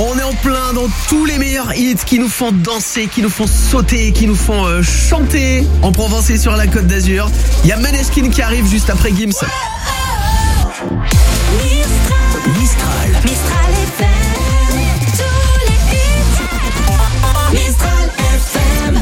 On est en plein dans tous les meilleurs hits qui nous font danser, qui nous font sauter, qui nous font chanter en Provence et sur la Côte d'Azur. Il y a Maneskin qui arrive juste après Gims. Mistral FM, tous les hits. Mistral FM.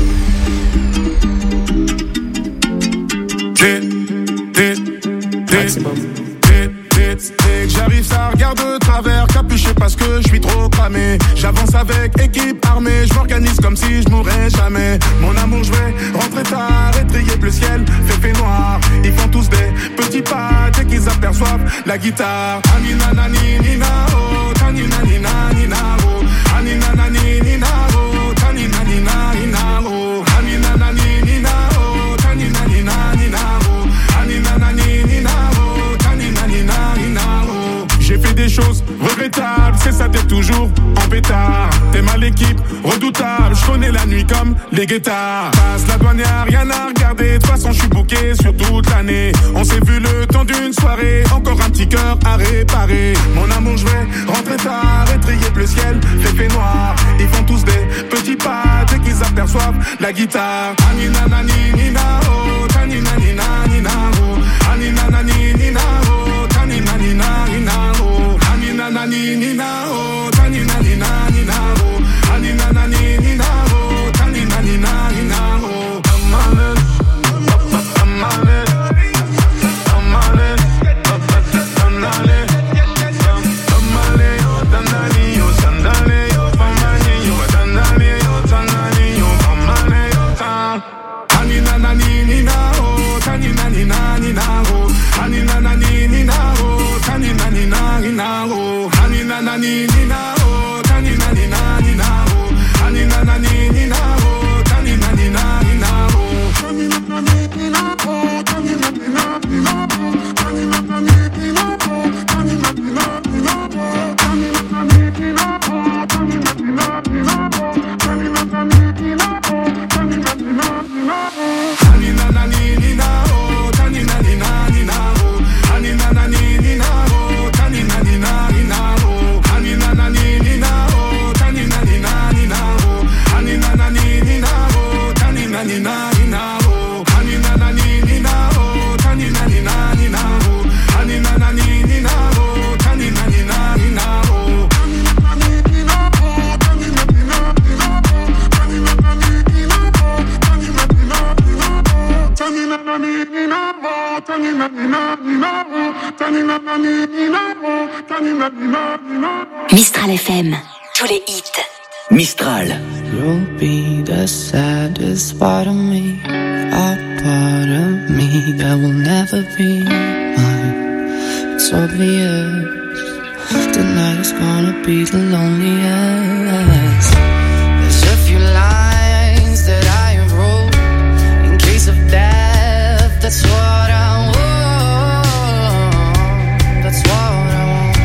J'arrive, ça regarde de travers, capuché parce que je suis trop cramé. J'avance avec équipe armée, je m'organise comme si je mourrais jamais. Mon amour, je vais rentrer tard, étrier le ciel, fait noir. Ils font tous des petits pas dès qu'ils aperçoivent la guitare. Anina nani nina oh, tanina nina nina oh, anina nani nina oh, tanina nina nina oh, anina nani nina oh, tanina nina nina oh, anina nani nina oh, tanina nina nina oh. J'ai fait des choses regrettables, c'est ça, t'es toujours en pétard. T'es mal l'équipe, redoutable, je connais la nuit comme les guettards. Passe la douane, y'a rien à regarder, de toute façon je suis booké sur toute l'année. On s'est vu le temps d'une soirée, encore un petit cœur à réparer. Mon amour, je vais rentrer tard, étrier le ciel, fait noir. Ils font tous des petits pas dès qu'ils aperçoivent la guitare. Anina nani nina oh, tanina nina nina oh, anina nani nina oh, tanina nina nina oh, anina nani nina oh, tanina nina nina oh, anina nani nina oh, tanina nina nina oh. Anina nani nina oh, tanina nina nina oh, anina nani nina oh, tanina nina nina oh, anina nani nina oh, tanina nina nina oh, anina nani nina oh, tanina nina nina oh, tanina nani nina oh, tanina nina nina oh, tanina nani nina oh, tanina nina nina oh, tanina nani nina oh, tanina nina nina oh, tanina nani nina oh, tanina nina nina oh. Anina nani nina oh, tanina nina nina oh, anina nani nina oh, tanina nina nina oh, anina nani nina oh, tanina nina nina oh, anina nani nina oh, tanina nina nina oh, anina nani nina oh, tanina nina nina oh, anina nani nina oh, tanina nina nina oh, anina nani nina oh, tanina nina nina oh, anina nani nina oh, tanina nina nina oh, tanina nani nina oh, tanina nina nina oh, tanina nani nina oh, tanina nina nina oh. Mistral FM, tous les hits. Mistral. You'll be the saddest part of me, a part of me that will never be mine. It's obvious tonight is gonna be the loneliest. There's a few lines that I have wrote in case of death. That's what I want. That's what I want.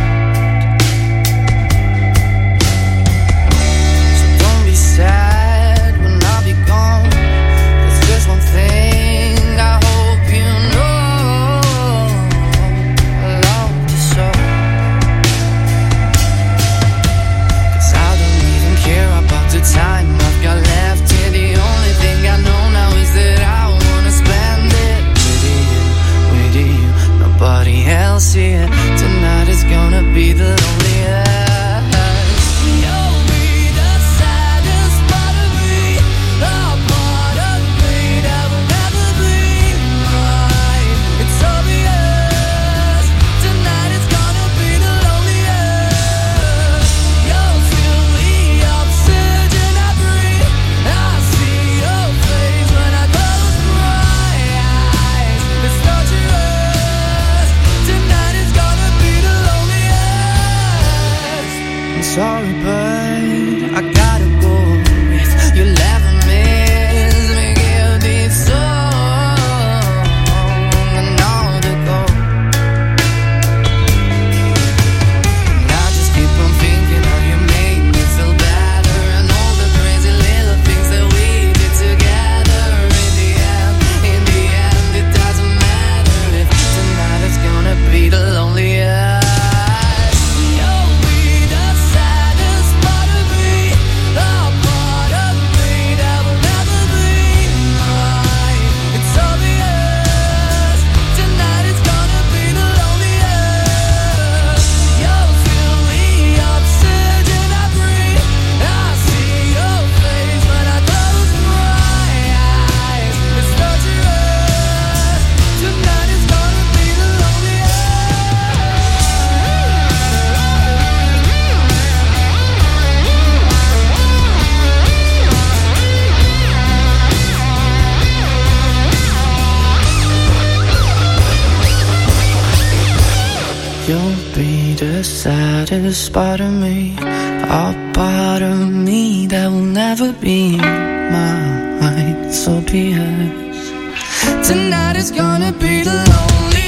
Sad when I'll be gone. There's just one thing I hope you know. I love you so. 'Cause I don't even care about the time I've got left here. The only thing I know now is that I wanna spend it with you, nobody else here. Tonight is gonna be the loneliest. you'll be the saddest part of me, a part of me that will never be mine. So be it. Tonight is gonna be the loneliest.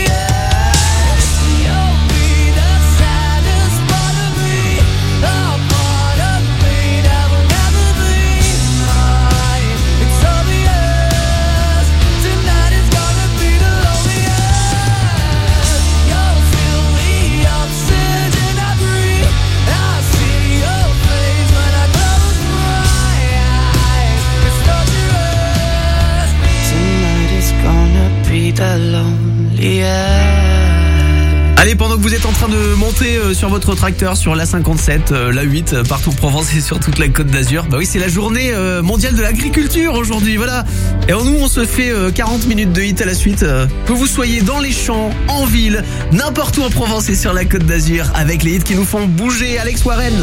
You'll be the saddest part of me, a part of me that will never be mine. It's obvious. Tonight is gonna be the loneliest. You'll feel the oxygen I breathe. I see your face when I close my eyes. It's torturous. Tonight is gonna be the loneliest. Allez, pendant que vous êtes en train de monter sur votre tracteur sur la 57, la 8, partout en Provence et sur toute la Côte d'Azur, bah oui, c'est la journée mondiale de l'agriculture aujourd'hui, voilà. Et nous, on se fait 40 minutes de hit à la suite. Que vous soyez dans les champs, en ville, n'importe où en Provence et sur la Côte d'Azur, avec les hits qui nous font bouger. Alex Warren.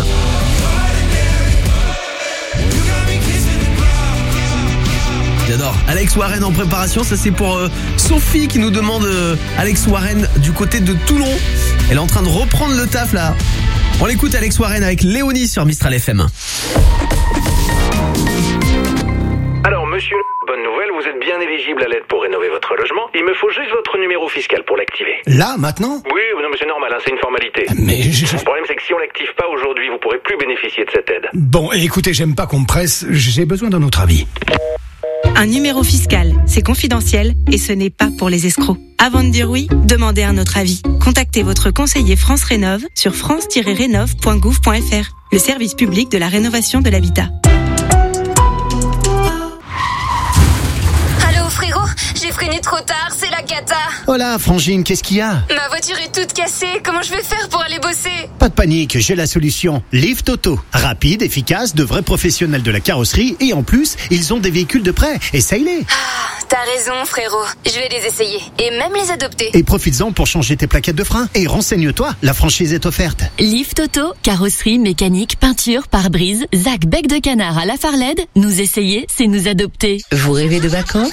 J'adore. Alex Warren en préparation, ça c'est pour Sophie qui nous demande Alex Warren du côté de Toulon. Elle est en train de reprendre le taf là. On l'écoute, Alex Warren avec Léonie sur Mistral FM. Alors monsieur, bonne nouvelle, vous êtes bien éligible à l'aide pour rénover votre logement. Il me faut juste votre numéro fiscal pour l'activer. Là, maintenant ? Oui, non mais c'est normal, hein, c'est une formalité. Mais Le problème c'est que si on l'active pas aujourd'hui, vous pourrez plus bénéficier de cette aide. Bon, écoutez, j'aime pas qu'on me presse, j'ai besoin d'un autre avis. Un numéro fiscal, c'est confidentiel et ce n'est pas pour les escrocs. Avant de dire oui, demandez un autre avis. Contactez votre conseiller France Rénov sur france-rénov.gouv.fr, le service public de la rénovation de l'habitat. Allô frérot, j'ai freiné trop tard, c'est la cata. Oh là, Frangine, qu'est-ce qu'il y a ? Ma voiture est toute cassée, comment je vais faire pour aller bosser ? Pas de panique, j'ai la solution. Lift Auto. Rapide, efficace, de vrais professionnels de la carrosserie et en plus, ils ont des véhicules de prêt. Essaye-les. Ah, t'as raison frérot, je vais les essayer et même les adopter. Et profites-en pour changer tes plaquettes de frein. Et renseigne-toi, la franchise est offerte. Lift Auto, carrosserie, mécanique, peinture, pare-brise, Zach bec de canard à la Farled. Nous essayer, c'est nous adopter. Vous rêvez de vacances ?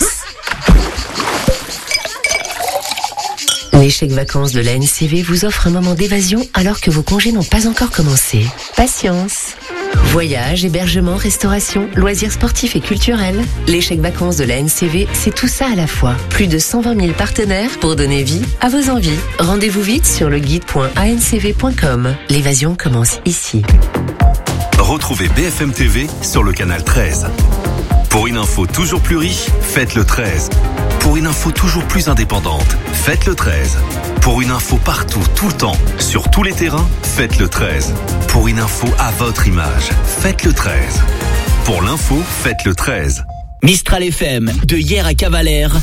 Les chèques vacances de la NCV vous offrent un moment d'évasion alors que vos congés n'ont pas encore commencé. Patience. Voyages, hébergement, restauration, loisirs sportifs et culturels. Les chèques vacances de la NCV, c'est tout ça à la fois. Plus de 120 000 partenaires pour donner vie à vos envies. Rendez-vous vite sur le guide.ancv.com. L'évasion commence ici. Retrouvez BFM TV sur le canal 13. Pour une info toujours plus riche, faites le 13. Pour une info toujours plus indépendante, faites le 13. Pour une info partout, tout le temps, sur tous les terrains, faites le 13. Pour une info à votre image, faites le 13. Pour l'info, faites le 13. Mistral FM, de hier à Cavalère,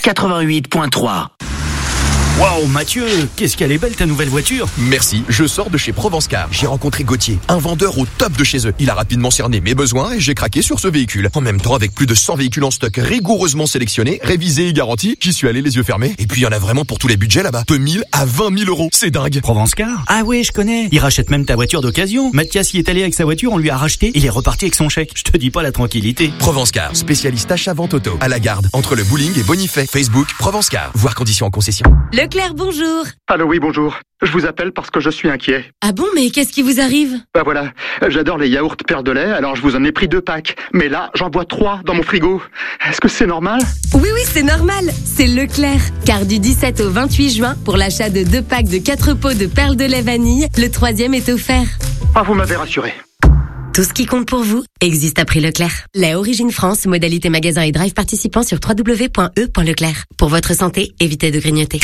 88.3. Waouh Mathieu, qu'est-ce qu'elle est belle ta nouvelle voiture. Merci, je sors de chez Provence Car. J'ai rencontré Gauthier, un vendeur au top de chez eux. Il a rapidement cerné mes besoins et j'ai craqué sur ce véhicule. En même temps, avec plus de 100 véhicules en stock rigoureusement sélectionnés, révisés et garantis, j'y suis allé les yeux fermés. Et puis il y en a vraiment pour tous les budgets là-bas. De 1000 à 20 000 euros, c'est dingue. Provence Car ? Ah ouais, je connais. Il rachète même ta voiture d'occasion. Mathias y est allé avec sa voiture, on lui a racheté, il est reparti avec son chèque. Je te dis pas la tranquillité. Provence Car, spécialiste achat-vente auto. À la Garde, entre le bowling et Bonifay. Facebook, Provence Car. Voir conditions en concession. Leclerc, bonjour. Allô, oui, bonjour. Je vous appelle parce que je suis inquiet. Ah bon, mais qu'est-ce qui vous arrive ? Bah voilà, j'adore les yaourts Père de lait, alors je vous en ai pris 2 packs. Mais là, j'en bois 3 dans mon frigo. Est-ce que c'est normal ? Oui, c'est normal. C'est Leclerc. Car du 17 au 28 juin, pour l'achat de 2 packs de 4 pots de perles de lait vanille, le 3e est offert. Ah, vous m'avez rassuré. Tout ce qui compte pour vous existe à prix Leclerc. Lait Origine France, modalité magasin et drive participant sur www.e.leclerc. Pour votre santé, évitez de grignoter.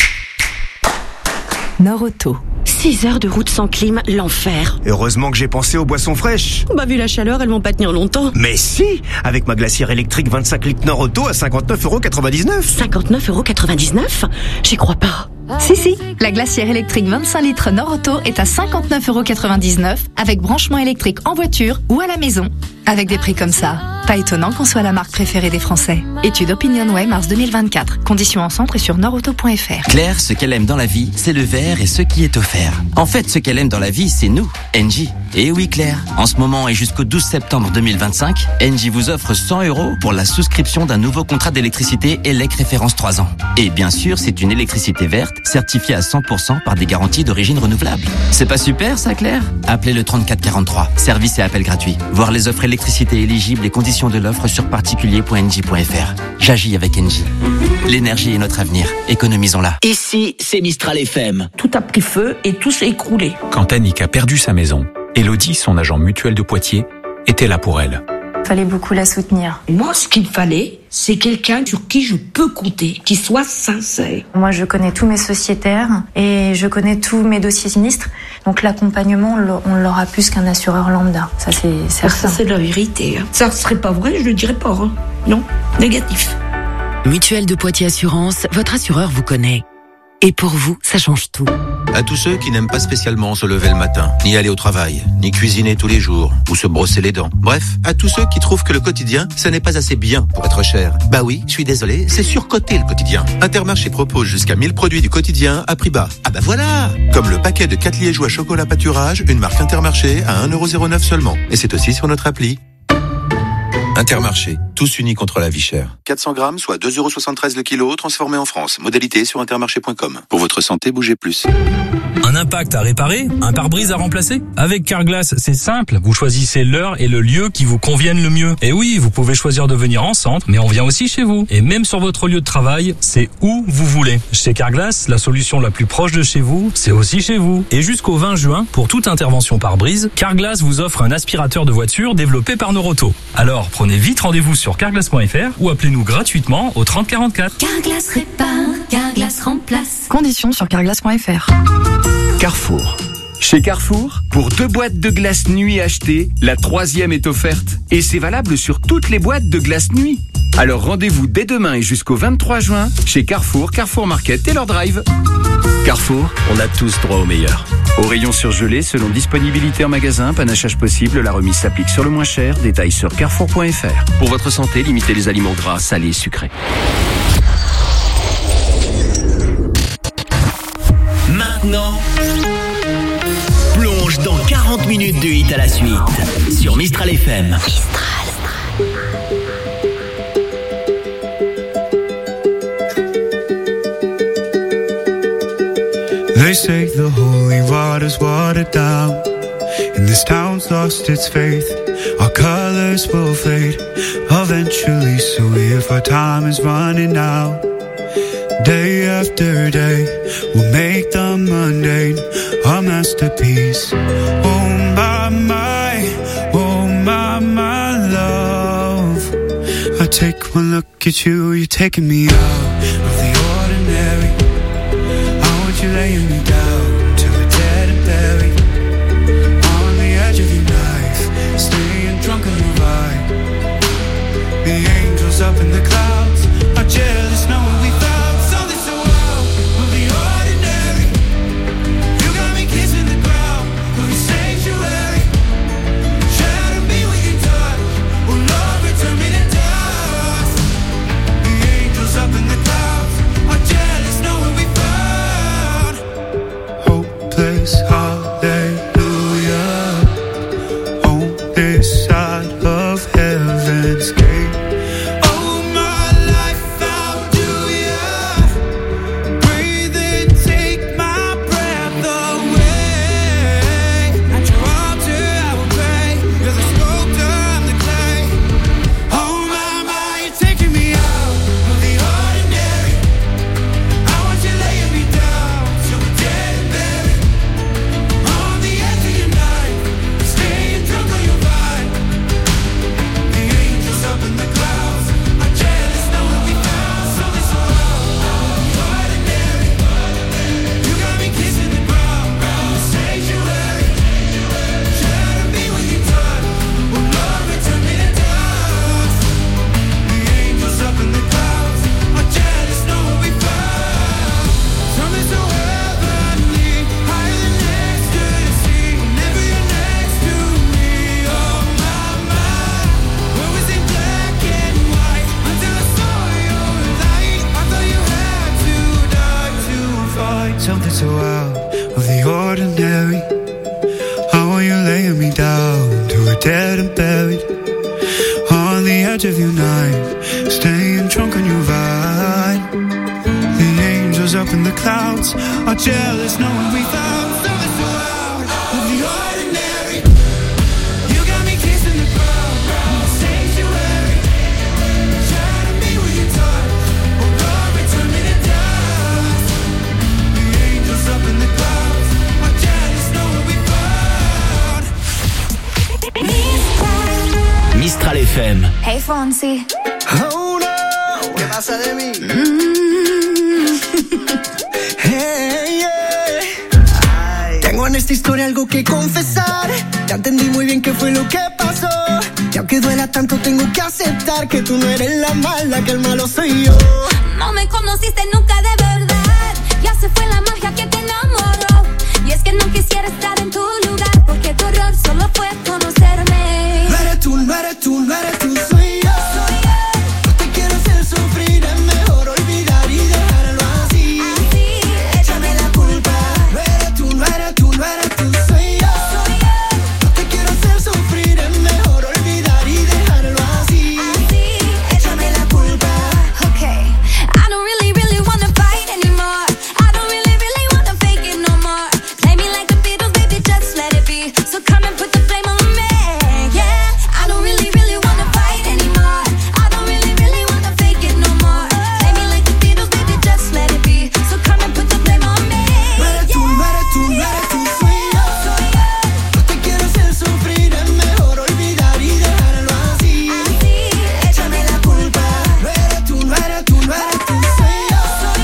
Nord-Auto. 6 heures de route sans clim, l'enfer. Heureusement que j'ai pensé aux boissons fraîches. Bah vu la chaleur, elles vont pas tenir longtemps. Mais si, avec ma glacière électrique 25 litres Nord-Auto à 59,99€. 59,99€? J'y crois pas. Si, la glacière électrique 25 litres Nord-Auto est à 59,99€ avec branchement électrique en voiture ou à la maison. Avec des prix comme ça, pas étonnant qu'on soit la marque préférée des Français. Étude OpinionWay mars 2024. Conditions en centre et sur nordauto.fr. Claire, ce qu'elle aime dans la vie, c'est le verre et ce qui est offert. En fait, ce qu'elle aime dans la vie, c'est nous, Engie. Et oui Claire, en ce moment et jusqu'au 12 septembre 2025, Engie vous offre 100 € pour la souscription d'un nouveau contrat d'électricité ELEC référence 3 ans. Et bien sûr, c'est une électricité verte, certifiée à 100% par des garanties d'origine renouvelable. C'est pas super ça Claire? Appelez le 3443, service et appel gratuit. Voir les offres électricité éligibles et conditions de l'offre sur particulier.engie.fr. J'agis avec Engie. L'énergie est notre avenir, économisons-la. Ici, c'est Mistral FM. Tout a pris feu et tout s'est écroulé. Quand Annick a perdu sa maison, Elodie, son agent mutuel de Poitiers, était là pour elle. Fallait beaucoup la soutenir. Moi, ce qu'il fallait, c'est quelqu'un sur qui je peux compter, qui soit sincère. Moi, je connais tous mes sociétaires et je connais tous mes dossiers sinistres. Donc l'accompagnement, on l'aura plus qu'un assureur lambda. Ça, c'est certain. Ça, c'est la vérité. Ça serait pas vrai, je le dirais pas. Hein. Non, négatif. Mutuelle de Poitiers Assurance, votre assureur vous connaît. Et pour vous, ça change tout. À tous ceux qui n'aiment pas spécialement se lever le matin, ni aller au travail, ni cuisiner tous les jours, ou se brosser les dents. Bref, à tous ceux qui trouvent que le quotidien, ça n'est pas assez bien pour être cher. Bah oui, je suis désolé, c'est surcoté le quotidien. Intermarché propose jusqu'à 1000 produits du quotidien à prix bas. Ah bah voilà! Comme le paquet de 4 liégeois chocolat pâturage, une marque Intermarché à 1,09€ seulement. Et c'est aussi sur notre appli. Intermarché, tous unis contre la vie chère. 400 grammes, soit 2,73€ le kilo, transformé en France. Modalité sur intermarché.com. Pour votre santé, bougez plus. Un impact à réparer? Un pare-brise à remplacer? Avec Carglass, c'est simple. Vous choisissez l'heure et le lieu qui vous conviennent le mieux. Et oui, vous pouvez choisir de venir en centre, mais on vient aussi chez vous. Et même sur votre lieu de travail, c'est où vous voulez. Chez Carglass, la solution la plus proche de chez vous, c'est aussi chez vous. Et jusqu'au 20 juin, pour toute intervention pare-brise, Carglass vous offre un aspirateur de voiture développé par Noroto. Alors, prenez vite rendez-vous sur carglass.fr ou appelez-nous gratuitement au 30 44. Carglass répare, Carglass remplace. Conditions sur carglass.fr. Carrefour. Chez Carrefour, pour 2 boîtes de glace nuit achetées, la 3e est offerte. Et c'est valable sur toutes les boîtes de glace nuit. Alors rendez-vous dès demain et jusqu'au 23 juin chez Carrefour, Carrefour Market et leur drive. Carrefour, on a tous droit au meilleur. Au rayon surgelé, selon disponibilité en magasin, panachage possible, la remise s'applique sur le moins cher. Détails sur carrefour.fr. Pour votre santé, limitez les aliments gras, salés et sucrés. Maintenant, plonge dans 40 minutes de hit à la suite sur Mistral FM. They say the holy water's watered down, and this town's lost its faith. Our colors will fade eventually, so if our time is running out, day after day, we'll make the mundane a masterpiece. Oh my love, I take one look at you, you're taking me out of the ordinary. I want you laying me down till we're dead and buried, on the edge of your knife, staying drunk on the vibe. The angels up in the clouds are jealous knowing we found something so out of the ordinary. You got me kissing the ground of your sanctuary. Shadow me with your touch, oh Lord, return me to dust. The angels up in the clouds are jealous knowing we found hopeless hallelujah on this side of heaven's gate. ordinary. How are you laying me down to a dead and buried? On the edge of your night, staying drunk on your ride. The angels up in the clouds are jealous knowing we found something so out of the ordinary. You got me kissing the ground, sanctuary. Shadow me with your touch, oh Lord, return me to dust. The angels up in the clouds are jealous knowing we found. Mistral FM. Hey Fonsi. Oh no, ¿qué pasa de mí? Hey, yeah. Tengo en esta historia algo que confesar. Ya entendí muy bien qué fue lo que pasó. Y aunque duela tanto tengo que aceptar que tú no eres la mala, que el malo soy yo. No me conociste nunca de verdad. Ya se fue la magia que te enamoró. Y es que no quisiera estar en tu lugar, porque tu error solo fue conocerme. No eres tú, no eres tú, no eres tú, soy yo. No te quiero hacer sufrir, es mejor olvidar y dejarlo así. Échame la culpa. No eres tú, no eres tú, no eres tú, soy yo. No te quiero hacer sufrir, es mejor olvidar y dejarlo así. Échame la culpa. Okay, I don't really wanna fight anymore. I don't really wanna fake it no more. Play me like the Beatles, baby, just let it be. So come and put the flame on me, yeah. I don't really wanna fight anymore. I don't really wanna fake it no more. Play me like the Beatles, baby, just let it be. So come and put the flame on me. No eres tú, no eres tú, no eres tú, soy yo. No te quiero hacer sufrir, es mejor olvidar y dejarlo así. Échame la culpa. No eres tú, no eres tú, no eres tú, soy yo.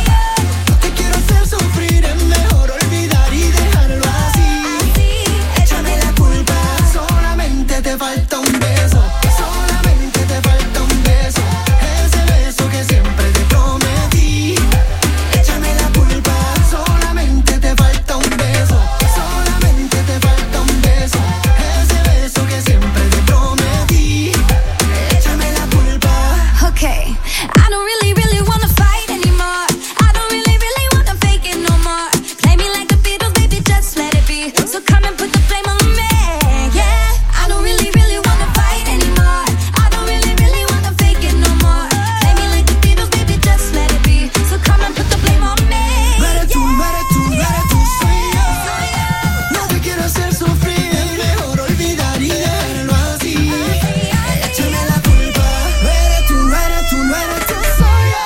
No te quiero hacer sufrir, es mejor olvidar y dejarlo así. Échame la culpa. Solamente te falta un beso. Solamente te falta un beso. Ese beso que siempre te prometí. Échame la culpa. Solamente te falta un beso. Solamente te falta un beso. Ese beso que siempre te prometí. Échame la culpa. Okay, I don't really wanna fight anymore. I don't really wanna fake it no more. Play me like the Beatles, baby, just let it be. So come and put the flame on me, yeah. I don't really wanna fight anymore. I don't really wanna fake it no more. Play me like the Beatles, baby, just let it be. So come and put the flame on me. No eres tú, no eres tú, no eres tú, soy yo. No te quiero hacer sufrir, es mejor olvidar y dejarlo así. Échame la culpa. No eres tú, no eres tú, no eres tú, soy yo.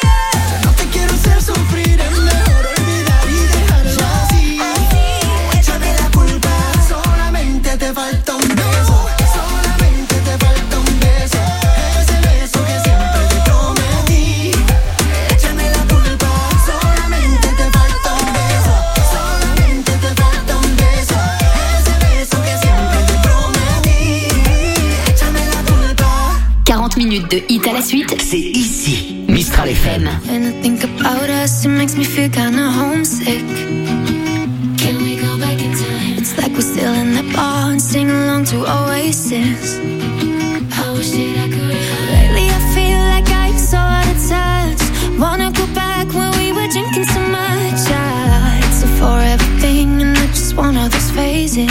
No te quiero hacer sufrir, es mejor olvidar y dejarlo así. Échame la culpa. Solamente te falta un beso. Solamente te falta un beso. Ese beso que siempre te prometí. Échame la culpa. Solamente te falta un beso. Solamente te falta un beso. Ese beso que siempre te prometí. Échame la culpa. 40 minutes de hit à la suite, c'est ici, Mistral FM. When I think about us, it makes me feel kinda homesick. Can we go back in time? It's like we're still in that bar and sing along to Oasis. I wish that I could. Lately I feel like I'm so out of touch. Wanna go back when we were drinking so much. It's a forever thing and not just one of those phases.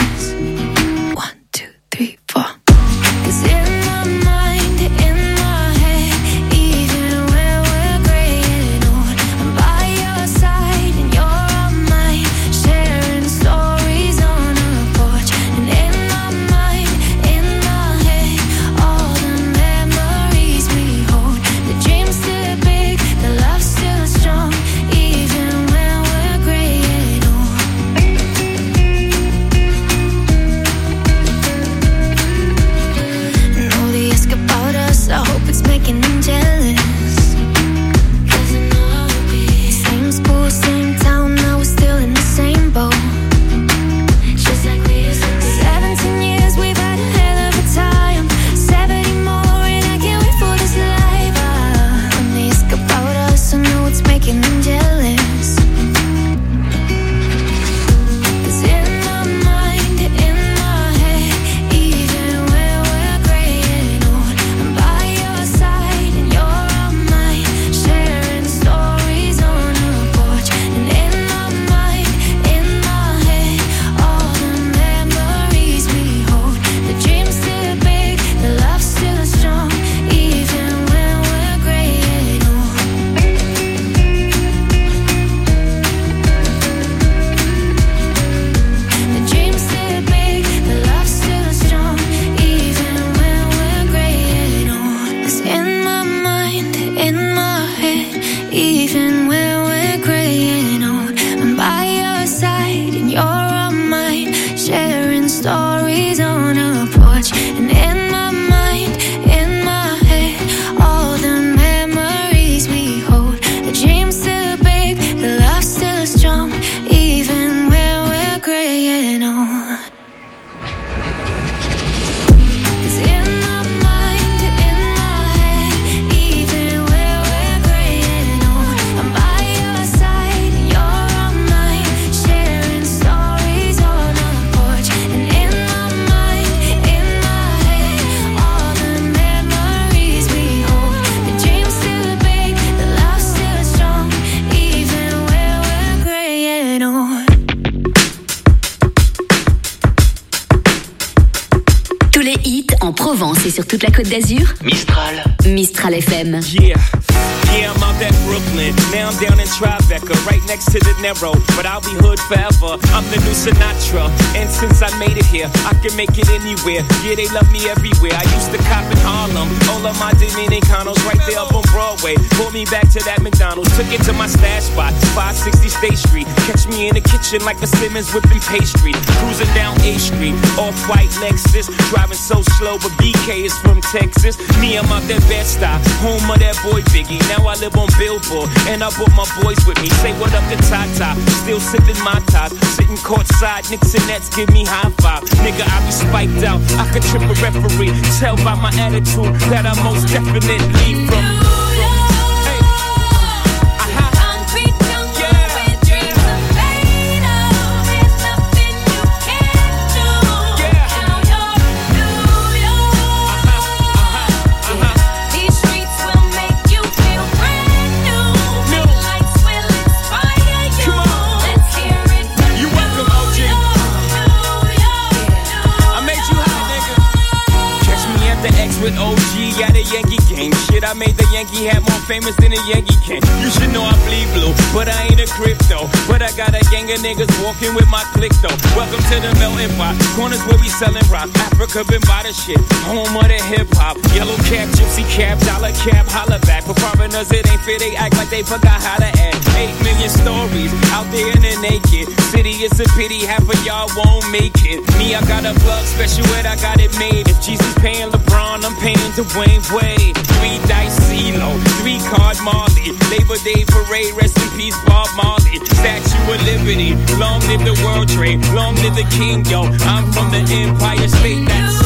1, 2, 3, 4. 'Cause in my mind, in my head, even when we're gray and old, I'm by your side and you're on mine, sharing stories on our porch. And in my mind, in my head, En Provence et sur toute la Côte d'Azur, Mistral. Mistral FM. Yeah, I'm out at Brooklyn. Now I'm down in Tribeca, right next to the Narrow. But I'll be hood forever. I'm the new Sinatra. And since I made it here, I can make it anywhere. Yeah, they love me everywhere. I used to cop in Harlem. All of my Dominicanos right there up on Broadway. Pulled me back to that McDonald's. Took it to my stash spot, 560 State Street. Catch me in the kitchen like a Simmons whipping pastry. Cruising down A Street, off-white Lexus. Driving so slow, but BK is from Texas. Me, I'm out that Bed-Stuy, home of that boy Biggie. Now I live on Billboard, and I brought my boys with me. Say what up to Tata, still sipping my top. Sitting courtside, Knicks and Nets give me high five. Nigga, I be spiked out, I could trip a referee. Tell by my attitude that I most definitely from. With OG at a Yankee game. Shit, I made the Yankee hat more famous than a Yankee can. You should know I bleed blue, but I ain't a crypto. But I got a gang of niggas walking with my click though. Welcome to the melting pot. Corners where we selling rock. Africa been by the shit. Home of the hip hop. Yellow cap, gypsy cap, dollar cap, holla back. For foreigners it ain't fair, they act like they forgot how to act. 8 million stories out there in the naked city. It's a pity half of y'all won't make it. Me, I got a plug special ed, I got it made. If Jesus paying LeBron, I'm paying Dwayne Wade. 3 dice CeeLo, 3 card Marley. Labor Day parade, rest in peace Bob Marley. Statue of Liberty, long live the World Trade, long live the King, yo. I'm from the Empire State, that's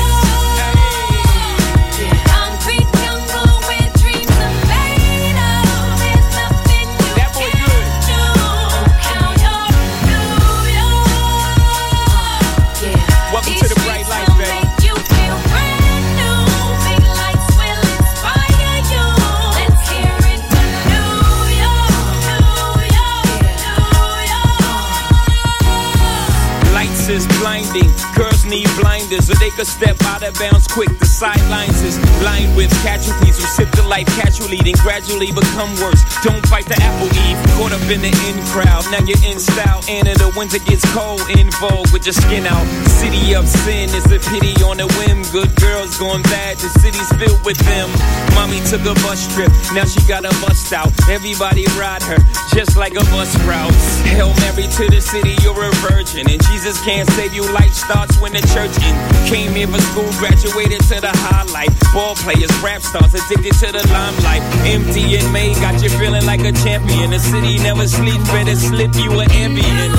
is blinding. Girls need blinders so they could step out of bounds quick. The sidelines is lined with casualties who sip the life casually, then gradually become worse. Don't fight the apple eve. Caught up in the in crowd. Now you're in style. And in the winter gets cold. In vogue with your skin out. City of sin is a pity on a whim. Good girls going bad. The city's filled with them. Mommy took a bus trip. Now she got a bust out. Everybody ride her just like a bus route. Hail Mary to the city, you're a virgin. And Jesus can't save you. Life starts when the church in. Came here for school, graduated to the highlight. Ball players, rap stars, addicted to the limelight. Empty and May got you feeling like a champion. The city never sleeps, better slip you an ambient.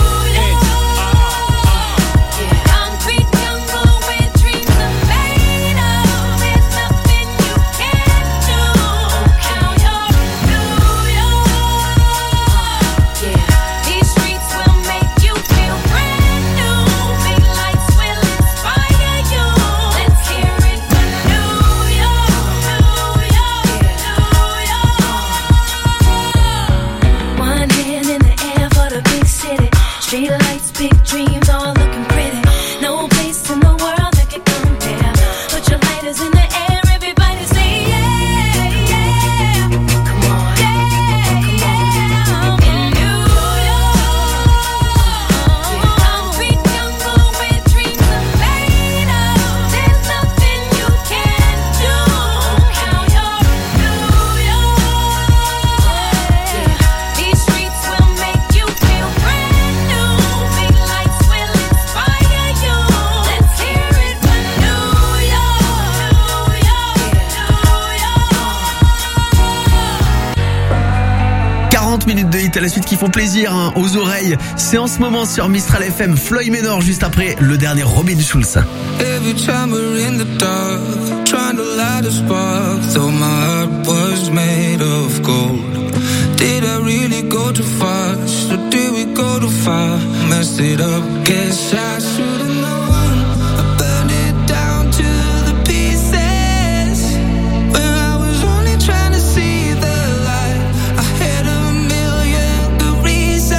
À la suite qui font plaisir aux oreilles. C'est en ce moment sur Mistral FM. Floyd Manor juste après le dernier Robin Schulz. Every time we're in the dark, trying to light a spark, though my heart was made of gold. Did I really go too fast, or did we go too far? Messed it up, guess I should've known. I burned it down to the pieces, when I was only trying to see the light. I had a million good reasons,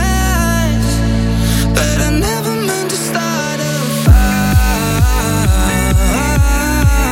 but I never meant to start a fire.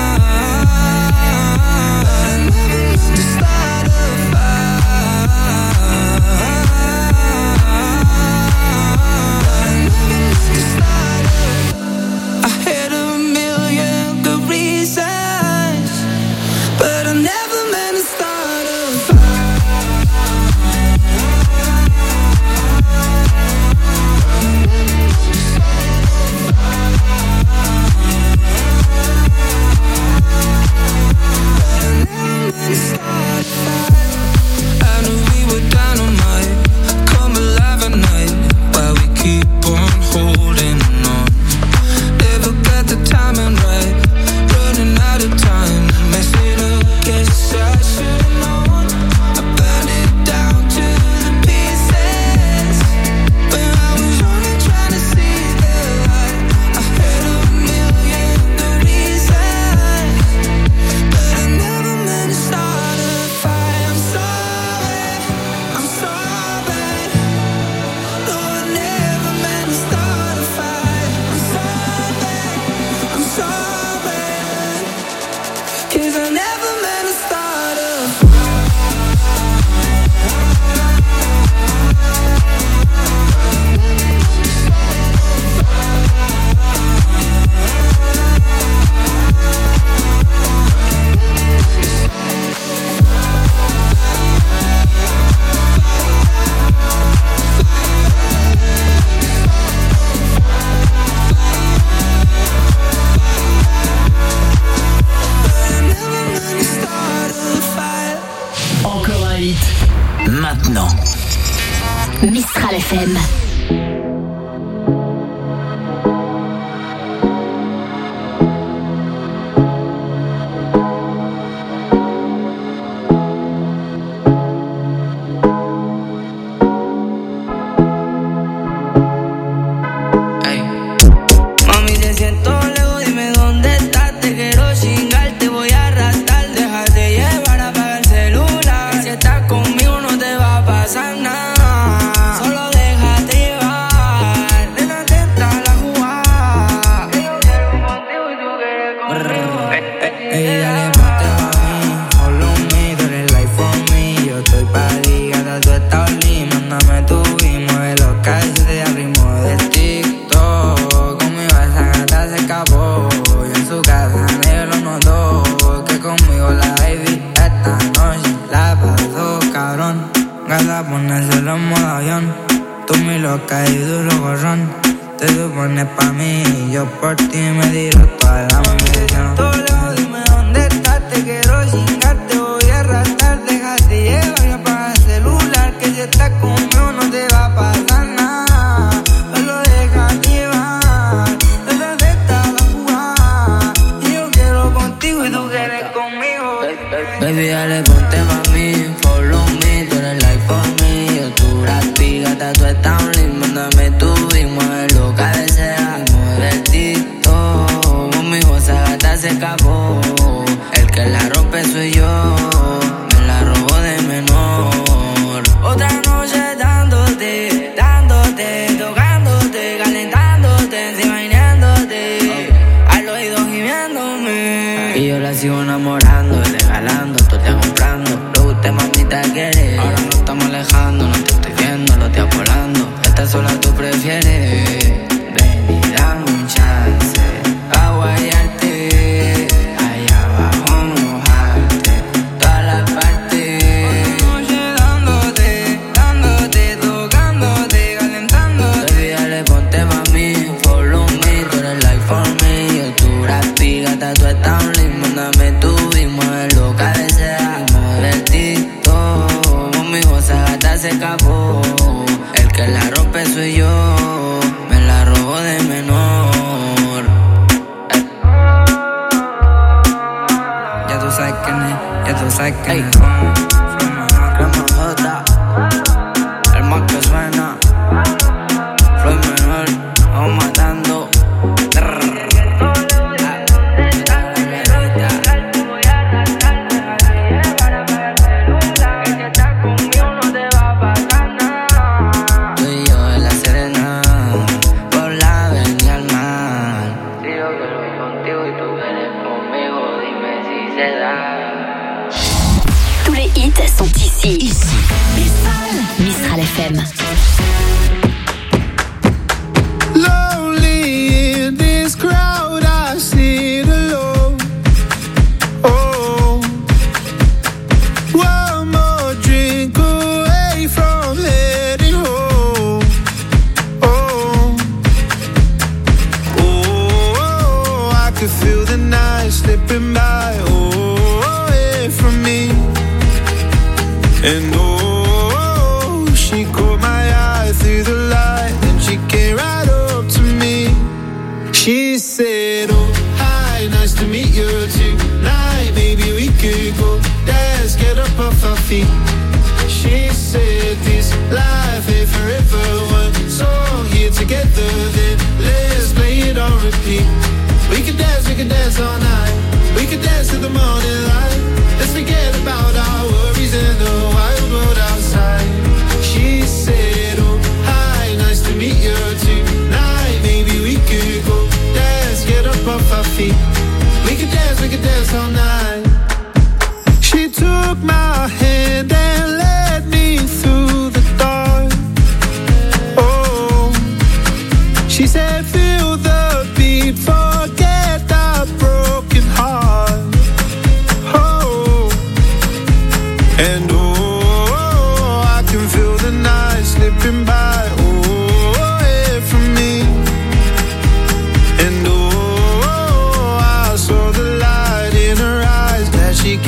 Mistral FM.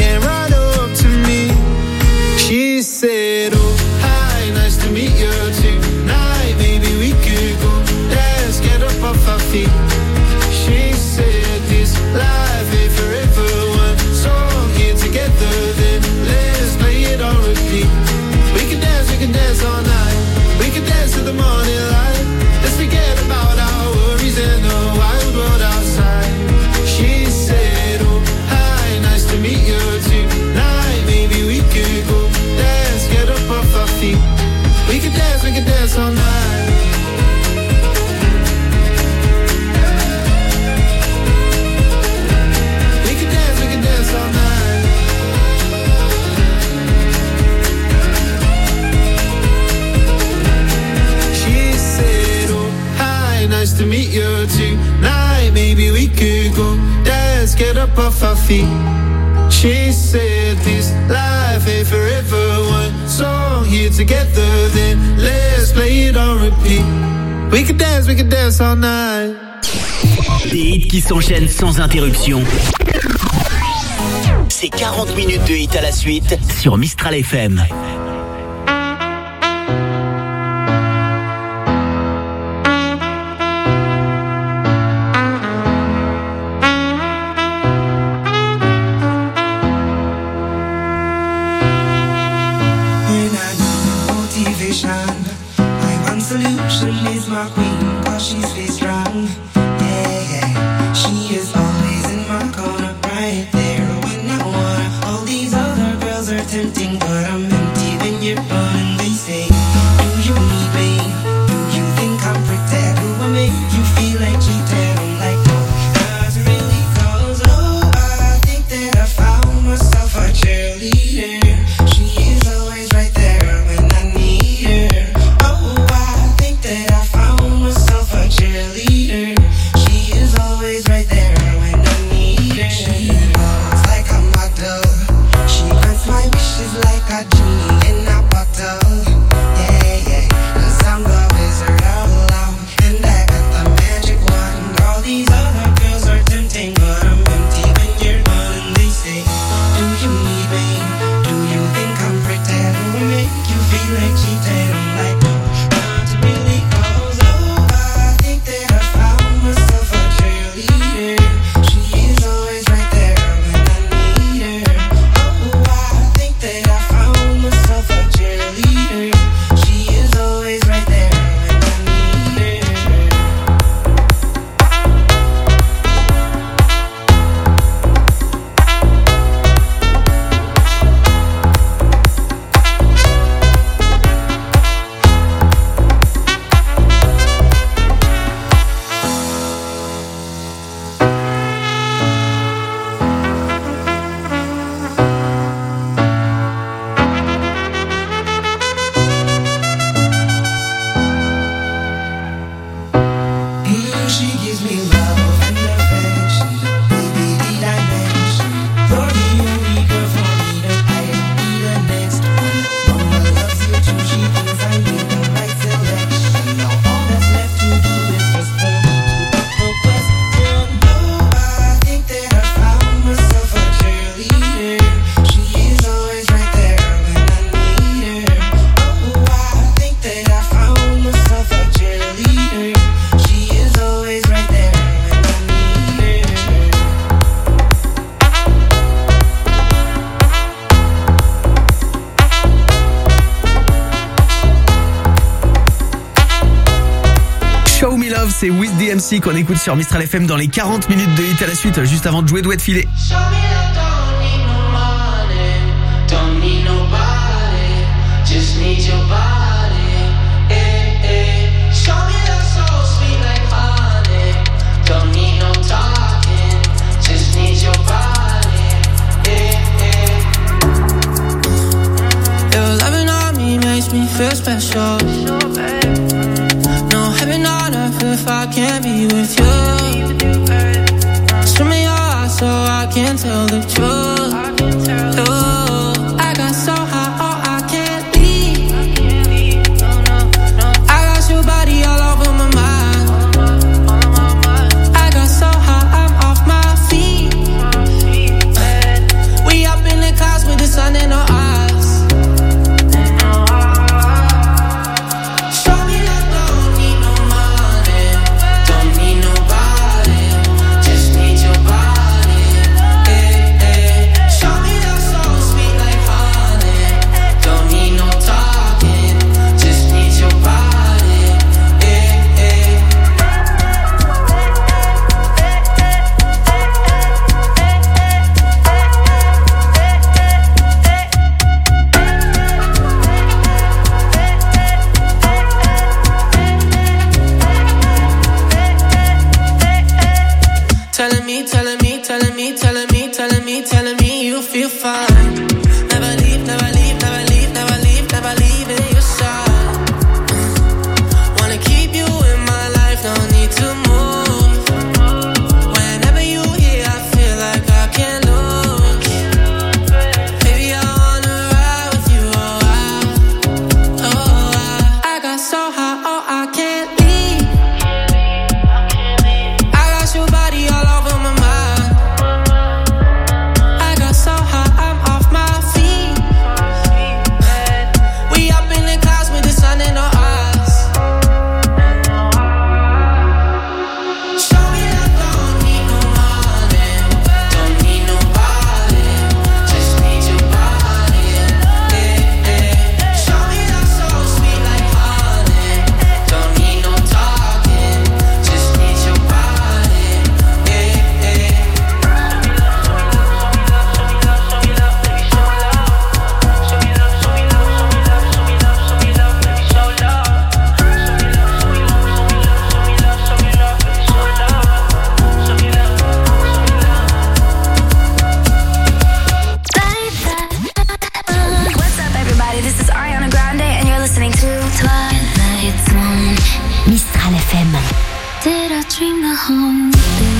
She said, oh, hi, nice to meet you too. feet. She said this life ain't forever. One song here together, then let's play it on repeat. We can dance all night. We can dance to the morning light. Let's forget about our worries and the wild world outside. She said, oh, hi, nice to meet you tonight. Maybe we could go dance, get up off our feet. We can dance all night. We can dance all night. She said, oh, hi, nice to meet you tonight. Maybe we could go dance, get up off our feet. She said this life ain't forever. One song here together, then let's play it on repeat. We can dance all night. Des hits qui s'enchaînent sans interruption. C'est 40 minutes de hits à la suite sur Mistral FM. C'est With DMC qu'on écoute sur Mistral FM dans les 40 minutes de hit à la suite, juste avant de jouer Douette Filet. If I can't be with you, swim me your eyes so I can tell the truth. I got so high, oh I can't leave. I got your body all over my mind. I got so high, I'm off my feet. We up in the clouds with the sun in our eyes. Show me that don't need no money, don't need nobody. telling me you feel fine. Never leave, never leave, never leave, never leave, never leave at your side. Wanna keep you in my life, don't need to move. Whenever you here, I feel like I can't lose. Baby, I wanna ride with you, I got so high, oh, I can't leave. I got your body all over my mind. I got so high, I'm off my feet. We up in the clouds with the sun in our eyes. Show me that don't need no money, don't need nobody, just need your body. Show me that so sweet like honey, don't need no talking, just need your body. What's up, everybody? This is Ariana Grande, and you're listening to Twilight Zone, Mistral FM. Did I dream the whole thing?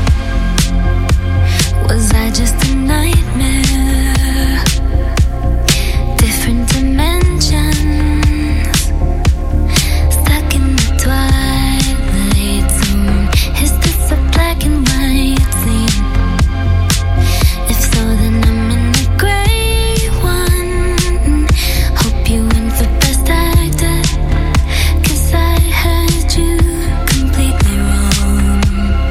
Was I just a nightmare? Different dimensions, stuck in the twilight zone. Is this a black and white scene? If so, then I'm in the gray one. Hope you win for best actor, 'cause I heard you completely wrong.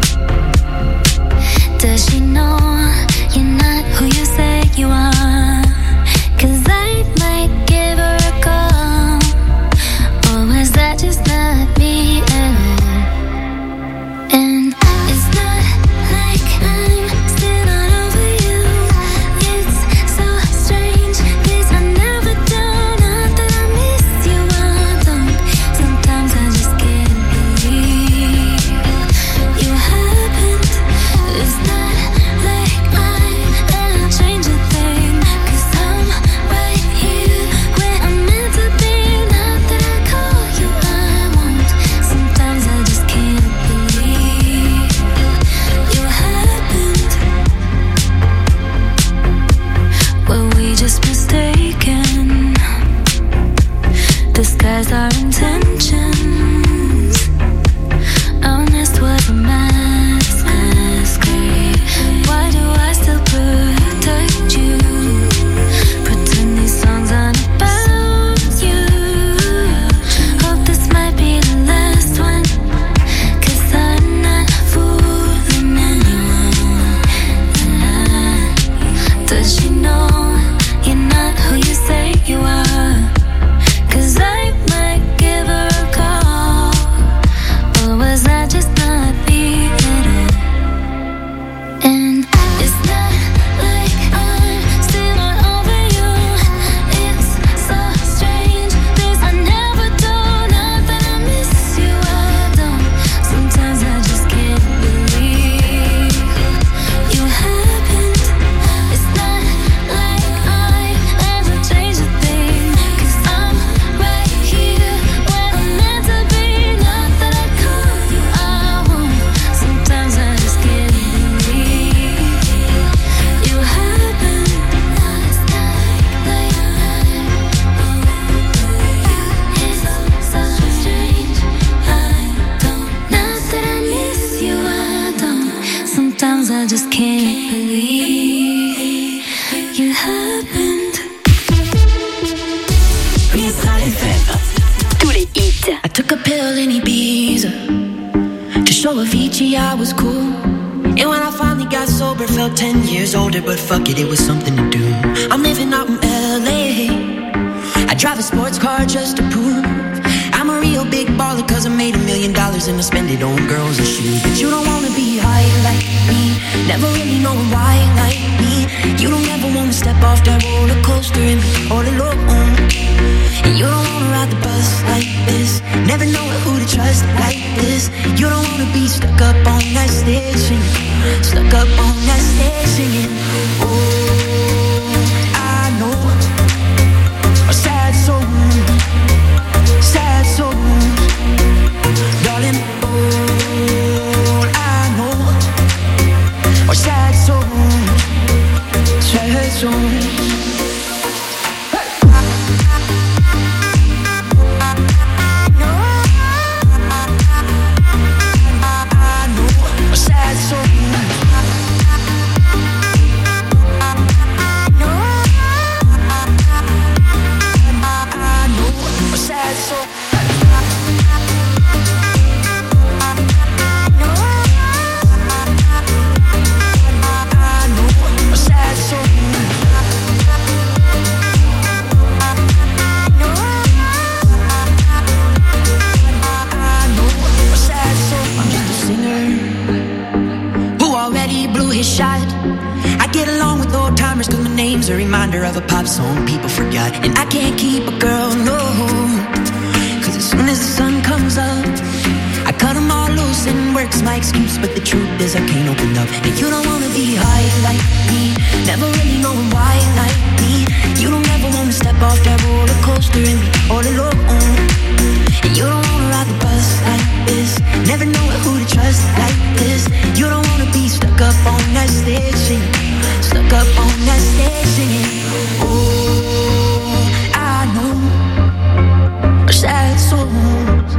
Does she know you're not who you say you are? 'Cause I might give her a call. Or was that just not me at all? And it's not like I'm still not over you. It's so strange, 'cause I never do. Not that I miss you, I don't. Sometimes I just can't believe you happened. It's not like I ever change a thing, 'cause I'm right here where I'm meant to be. Not that I call you, I won't. Sometimes I just can't believe you happened. Were we just mistaken? Disguise our intentions. Honest was a masquerade. Why do I still protect you? Pretend these songs aren't about you. Hope this might be the last one, 'cause I'm not fooling anyone. Does she know you're not who you say you are? 'Cause I might give her a call. Or was I just not me at all? And it's not like I'm still not over you. It's so strange, things I never do. Not that I miss you, I don't. Sometimes I just can't believe you happened. It's not like I ever changed a thing, 'cause I'm right here where I'm meant to be. Not that I call you, I won't. Sometimes I just can't believe you happened. It's not like it's so strange, I don't. Not that I miss you, I don't. Sometimes I just can't believe you happened. Mistral FM. Tous les hits. I took a pill in Ibiza to show Avicii I was cool. And when I finally got sober, felt 10 years older. But fuck it, it was something to do. I'm living out in LA. I drive a sports car just to prove I'm a real big baller, 'cause I made $1 million and I spend it on girls and shoes. But you don't wanna be high like me, never really knowing why like me. You don't ever wanna step off that roller coaster and be all alone. And you don't wanna ride the bus like this, never know who to trust like this. You don't wanna be stuck up on that stage singing stuck up on that stage singing. Oh, I know a sad soul, darling. All I know are sad souls, sad souls. A reminder of a pop song people forgot. And I can't keep a girl, no. Cause as soon as the sun comes up, I cut them all loose and work's my excuse. But the truth is I can't open up. And you don't wanna be high like me, never really knowing why like me. You don't ever wanna step off that roller coaster and be all alone. And you don't wanna ride the bus like this, never know who to trust like this. You don't wanna be stuck up on that stage singing, stuck up on that stage singing. Oh, I know sad souls,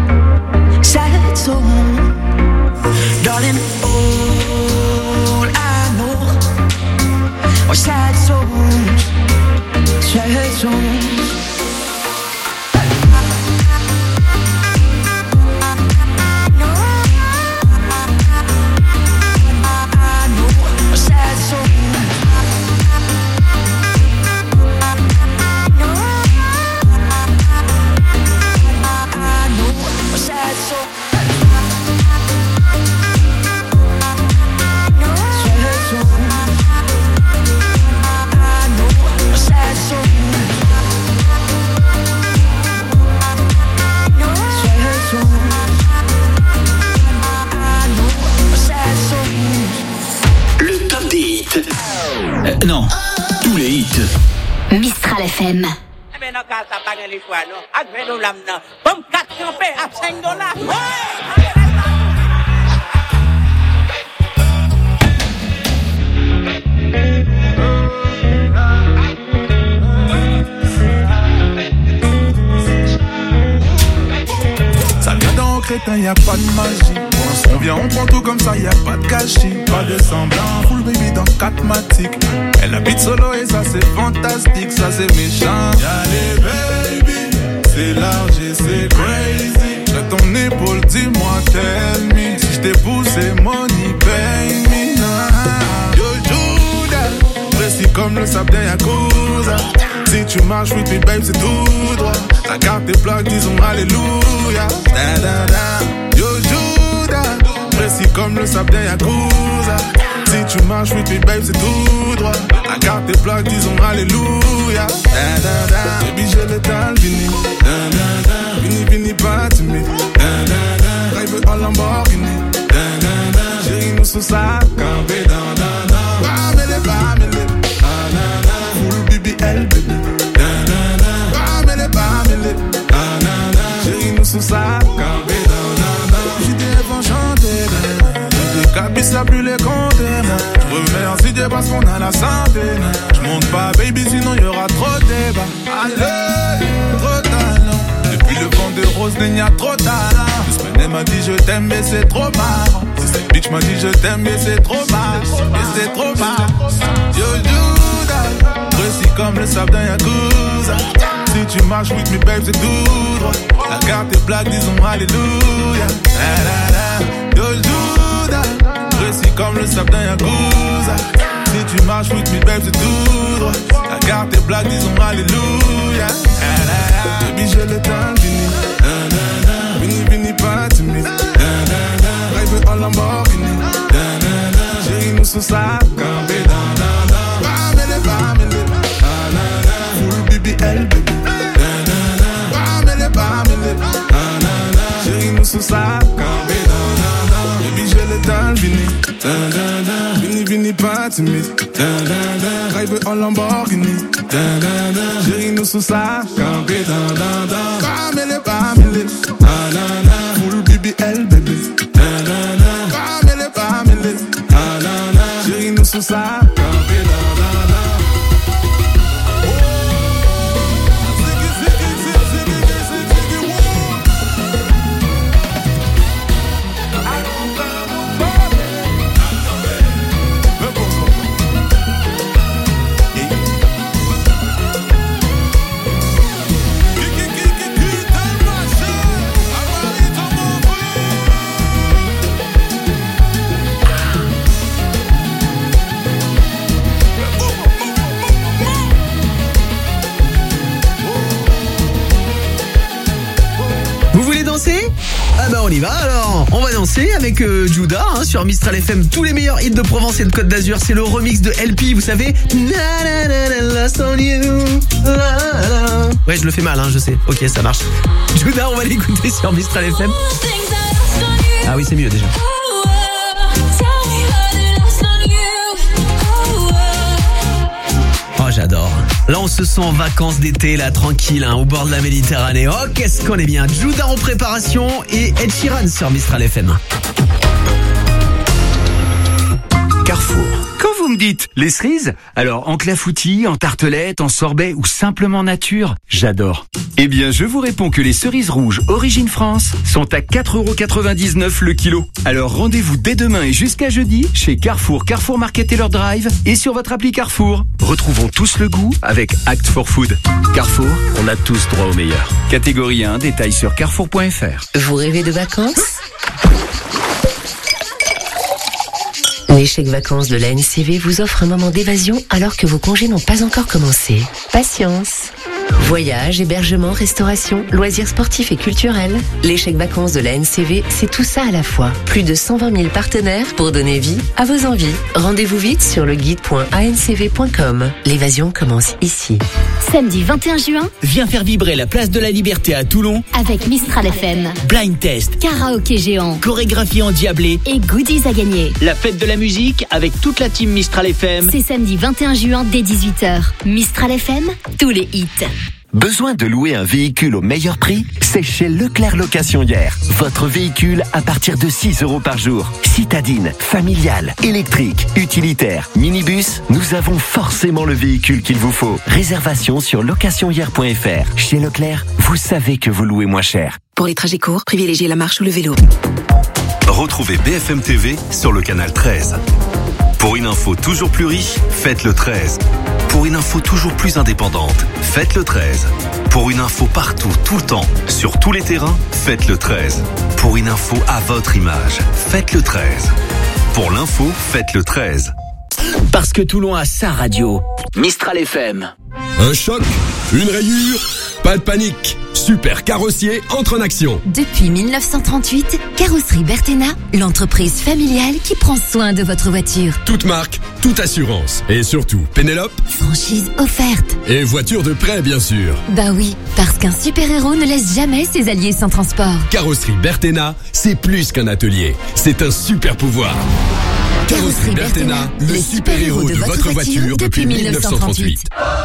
darling. All I know are sad souls, sad souls. Non, tous les hits. Mistral FM. Ça vient d'un crétin, y a pas de magie. On vient, on prend tout comme ça, y a pas de gâchis. Pas de semblant, full baby dans 4 matiques. Elle habite solo et ça c'est fantastique, ça c'est méchant. Y'a les baby, c'est large et c'est crazy. J'ai ton épaule, dis-moi tell me. Si j't'ai poussé, money pay me. Yo Judas, précis comme le sable d'un Yakuza. Si tu marches with me babe c'est tout droit. La carte des plaques, disons alléluia. Da da da. Yo Judas, précis comme le sable d'un Yakuza. Si tu marches with me babe c'est tout droit. La carte des plaques, disons alléluia. Da da da. Baby j'ai le temps, vini. Da da da. Vini vini pas timide. Da da da. Drive en Lamborghini. Da da da. Chérie nous sous sa campé. Da da da. Bamele bamele. Da da da. Full BBL baby. Da da da. Bamele bamele. Da da da. Chérie nous sous sa campé. Da da da. J'étais enchanté. Les cabis ça plus les compter. Je remercie Dieu parce qu'on a la santé. Je monte pas baby sinon y'aura trop de débat. Allez, trop talent. Depuis le vent de rose il y a trop talent. Elle m'a dit je t'aime mais c'est trop marrant. Si cette bitch m'a dit je t'aime mais c'est trop marrant. Mais c'est trop marrant. Yo Judas, précis comme le sable d'un Yakuza. Si tu marches with me babe c'est tout droit. La carte est blague disons alléluia. Yo Judas, précis comme le sable d'un Yakuza. Si tu marches with me babe c'est tout droit. La carte est blague disons alléluia. Baby j'ai le temps fini. Vini vini pas timide. Drive en Lamborghini. Chérie nous sous sa campé. Bamele bamele. Full BBL baby. Bamele bamele. Chérie nous sous sa campé. Baby j'ai le capital, vini. Vini, vini, pas timide. Rêve en Lamborghini. Chérie, nous sous ça, campé. Pamele, pamele. Full BBL, bébé. Pamele, pamele. Chérie, nous sous ça, campé. Ah bah on y va alors, on va danser avec Juda sur Mistral FM. Tous les meilleurs hits de Provence et de Côte d'Azur, c'est le remix de LP, vous savez. Ouais, je le fais mal, je sais. Ok, ça marche. Juda, on va l'écouter sur Mistral FM. Ah oui, c'est mieux déjà. Oh, j'adore. Là, on se sent en vacances d'été, là, tranquille, au bord de la Méditerranée. Oh, qu'est-ce qu'on est bien. Juda en préparation et Ed Sheeran sur Mistral FM. Carrefour. Quand vous me dites les cerises, alors en clafoutis, en tartelette, en sorbet ou simplement nature, j'adore. Eh bien, je vous réponds que les cerises rouges Origine France sont à 4,99€ le kilo. Alors rendez-vous dès demain et jusqu'à jeudi chez Carrefour, Carrefour Market Taylor Drive et sur votre appli Carrefour. Retrouvons tous le goût avec Act for Food. Carrefour, on a tous droit au meilleur. Catégorie 1, détails sur carrefour.fr. Vous rêvez de vacances ? Les chèques vacances de la NCV vous offrent un moment d'évasion alors que vos congés n'ont pas encore commencé. Patience. Voyage, hébergement, restauration, loisirs sportifs et culturels. Les chèques vacances de la NCV, c'est tout ça à la fois. Plus de 120 000 partenaires pour donner vie à vos envies. Rendez-vous vite sur le guide.ancv.com. L'évasion commence ici. Samedi 21 juin, viens faire vibrer la place de la Liberté à Toulon avec Mistral FM. Blind test, Karaoké géant, chorégraphie endiablée et goodies à gagner. La fête de la musique avec toute la team Mistral FM. C'est samedi 21 juin dès 18h. Mistral FM, tous les hits. Besoin de louer un véhicule au meilleur prix? C'est chez Leclerc Location Hier. Votre véhicule à partir de 6€ par jour. Citadine, familial, électrique, utilitaire, minibus, nous avons forcément le véhicule qu'il vous faut. Réservation sur locationhier.fr. Chez Leclerc, vous savez que vous louez moins cher. Pour les trajets courts, privilégiez la marche ou le vélo. Retrouvez BFM TV sur le canal 13. Pour une info toujours plus riche, faites le 13. Pour une info toujours plus indépendante, faites le 13. Pour une info partout, tout le temps, sur tous les terrains, faites le 13. Pour une info à votre image, faites le 13. Pour l'info, faites le 13. Parce que Toulon a sa radio. Mistral FM. Un choc, une rayure, pas de panique. Super Carrossier entre en action. Depuis 1938, Carrosserie Bertena, l'entreprise familiale qui prend soin de votre voiture. Toute marque, toute assurance. Et surtout, Pénélope, franchise offerte. Et voiture de prêt, bien sûr. Bah oui, parce qu'un super-héros ne laisse jamais ses alliés sans transport. Carrosserie Bertena, c'est plus qu'un atelier. C'est un super pouvoir. Carrosserie Bertena, le super-héros de votre voiture depuis 1938.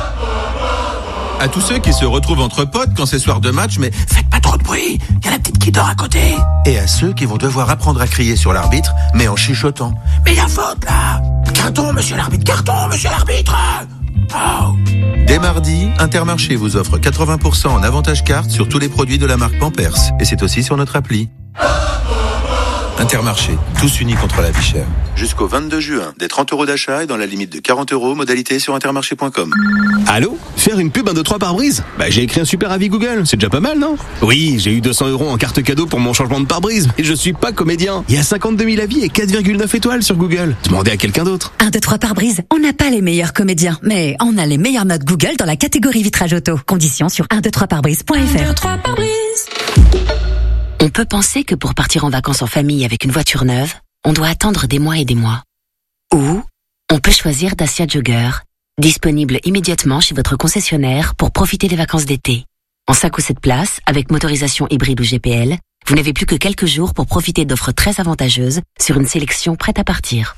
À tous ceux qui se retrouvent entre potes quand c'est soir de match, mais faites pas trop de bruit, y a la petite qui dort à côté. Et à ceux qui vont devoir apprendre à crier sur l'arbitre, mais en chuchotant. Mais y a faute là. Carton, monsieur l'arbitre, carton, monsieur l'arbitre. Oh. Dès mardi, Intermarché vous offre 80% en avantage carte sur tous les produits de la marque Pampers. Et c'est aussi sur notre appli. Intermarché, tous unis contre la vie chère. Jusqu'au 22 juin, des 30€ d'achat et dans la limite de 40€, modalité sur intermarché.com. Allô? Faire une pub 1, 2, 3 pare-brise? Bah j'ai écrit un super avis Google, c'est déjà pas mal, non? Oui, j'ai eu 200€ en carte cadeau pour mon changement de pare-brise, et je suis pas comédien. Il y a 52 000 avis et 4,9 étoiles sur Google. Demandez à quelqu'un d'autre. 1, 2, 3 pare-brise, on n'a pas les meilleurs comédiens, mais on a les meilleures notes Google dans la catégorie vitrage auto. Conditions sur 123pare-brise.fr. 1, 2, 3 pare-brise. On peut penser que pour partir en vacances en famille avec une voiture neuve, on doit attendre des mois et des mois. Ou on peut choisir Dacia Jogger, disponible immédiatement chez votre concessionnaire pour profiter des vacances d'été. En 5 ou 7 places, avec motorisation hybride ou GPL, Vous n'avez plus que quelques jours pour profiter d'offres très avantageuses sur une sélection prête à partir.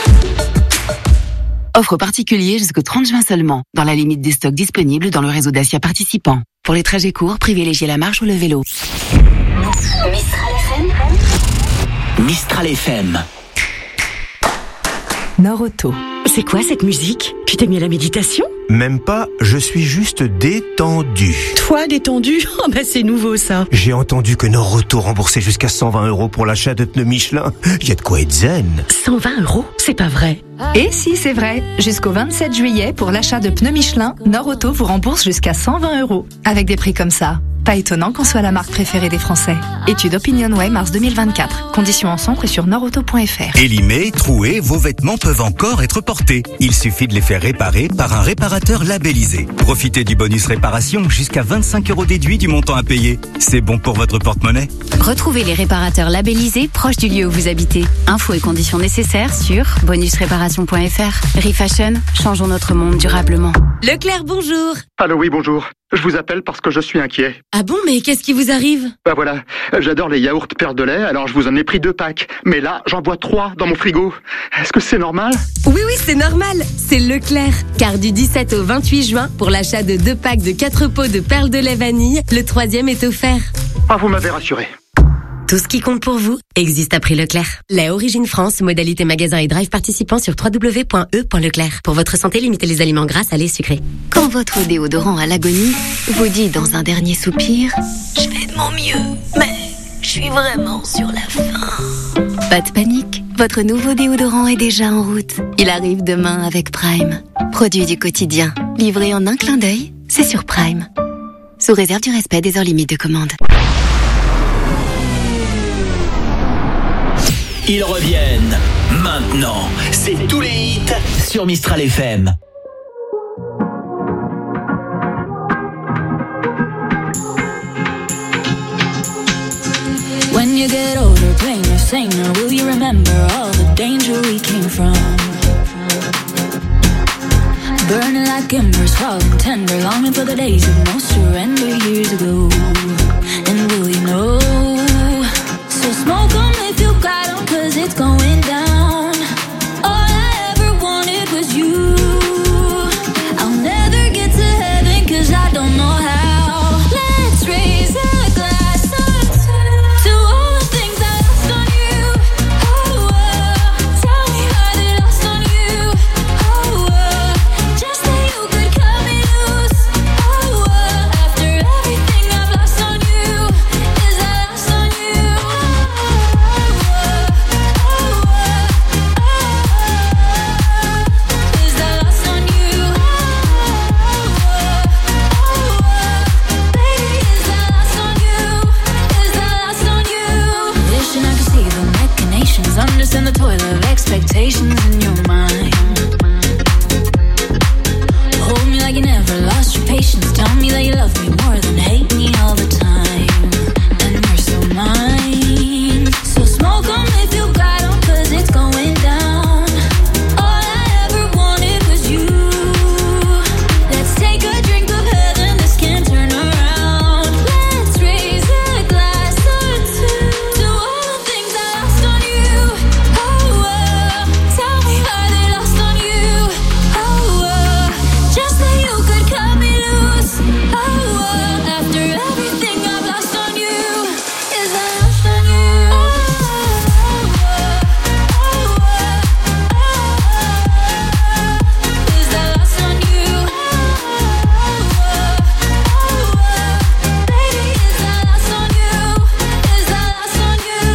Offre particulière jusqu'au 30 juin seulement, dans la limite des stocks disponibles dans le réseau Dacia participant. Pour les trajets courts, privilégiez la marche ou le vélo. Mistral FM. Mistral FM. Nord Auto. C'est quoi cette musique? Tu t'es mis à la méditation? Même pas, je suis juste détendu. Toi, détendu? Oh bah c'est nouveau ça. J'ai entendu que Nord Auto remboursait jusqu'à 120 € pour l'achat de pneus Michelin. Y a de quoi être zen. 120 €? C'est pas vrai. Et si, c'est vrai. Jusqu'au 27 juillet, pour l'achat de pneus Michelin, Nord Auto vous rembourse jusqu'à 120 €. Avec des prix comme ça. Pas étonnant qu'on soit la marque préférée des Français. Étude OpinionWay mars 2024. Conditions en centre et sur nordauto.fr. Élimés, troués, vos vêtements peuvent encore être portés. Il suffit de les faire réparer par un réparateur labellisé. Profitez du bonus réparation jusqu'à 25 € déduit du montant à payer. C'est bon pour votre porte-monnaie. Retrouvez les réparateurs labellisés proches du lieu où vous habitez. Infos et conditions nécessaires sur bonusréparation.fr. Refashion, changeons notre monde durablement. Leclerc, bonjour. Allô, oui, bonjour. Je vous appelle parce que je suis inquiet. Ah bon, mais qu'est-ce qui vous arrive? Bah voilà, j'adore les yaourts perles de lait, alors je vous en ai pris 2 packs. Mais là, j'en bois 3 dans mon frigo. Est-ce que c'est normal? Oui, c'est normal. C'est Leclerc. Car du 17 au 28 juin, pour l'achat de 2 packs de 4 pots de perles de lait vanille, le 3e est offert. Ah, vous m'avez rassuré. Tout ce qui compte pour vous existe à prix Leclerc. Lait Origine France, modalité magasin et drive participant sur www.e.leclerc. Pour votre santé, limitez les aliments gras, salés, sucrés. Quand votre déodorant à l'agonie vous dit dans un dernier soupir « Je fais de mon mieux, mais je suis vraiment sur la fin ». Pas de panique, votre nouveau déodorant est déjà en route. Il arrive demain avec Prime. Produit du quotidien, livré en un clin d'œil, c'est sur Prime. Sous réserve du respect des heures limites de commande. Ils reviennent maintenant. C'est tous les hits sur Mistral FM. When you get older, plainer, saner, will you remember all the danger we came from? Burning like embers, falling tender, longing for the days of no surrender years ago. And will you know? So smoke on if you got 'em, 'cause it's going down. All I ever wanted was you. I'll never get to heaven 'cause I don't know how. Let's raise a glass to all the things I lost on you. Oh, tell me how they lost on you. Oh, just that you could cut me loose. Oh, after everything I've lost on you, is I lost on you. Is I lost on you. Baby, is I lost on you. Is I lost on you. Wishing I could see the machinations, understand the toil of expectations in your mind. Hold me like you never lost your patience. Tell me that you love me more than hate me all the time. And you're so mine. So smoke 'em if you got 'em, 'cause it's going down. All I ever wanted was you. Let's take a drink of heaven, this can't turn around. Let's raise a glass or two to all the things I lost on you. Oh, tell me how they lost on you. Oh, just that you could cut me loose. Oh, after everything I've lost on you, is I lost on you. Is I lost on you. Baby, is I lost on you. Is I lost on you.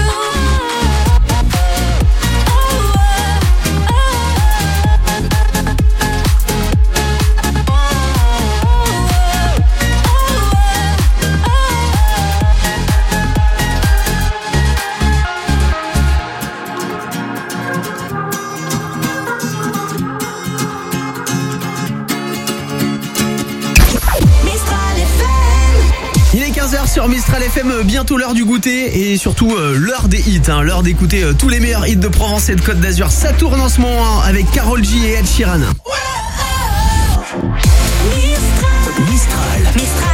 Il est 15h sur Mistral FM, bientôt l'heure du goûter et surtout l'heure des hits, l'heure d'écouter tous les meilleurs hits de Provence et de Côte d'Azur. Ça tourne en ce moment avec Karol G et Ed Sheeran. Mistral.